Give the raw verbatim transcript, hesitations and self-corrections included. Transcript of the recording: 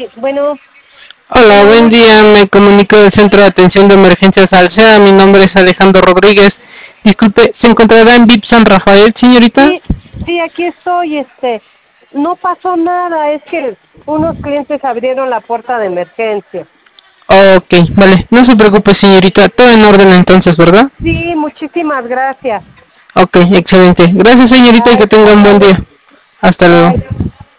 Sí, bueno, Hola, bueno, buen bueno. día. Me comunico del Centro de Atención de Emergencias Alsea. Mi nombre es Alejandro Rodríguez. Disculpe, ¿se encontrará en V I P San Rafael, señorita? Sí, sí, aquí estoy, este. No pasó nada, es que unos clientes abrieron la puerta de emergencia. Ok, vale. No se preocupe, señorita. Todo en orden entonces, ¿verdad? Sí, muchísimas gracias. Ok, excelente. Gracias, señorita, y que Ay, tenga un hasta buen luego. día. Hasta luego. Bye.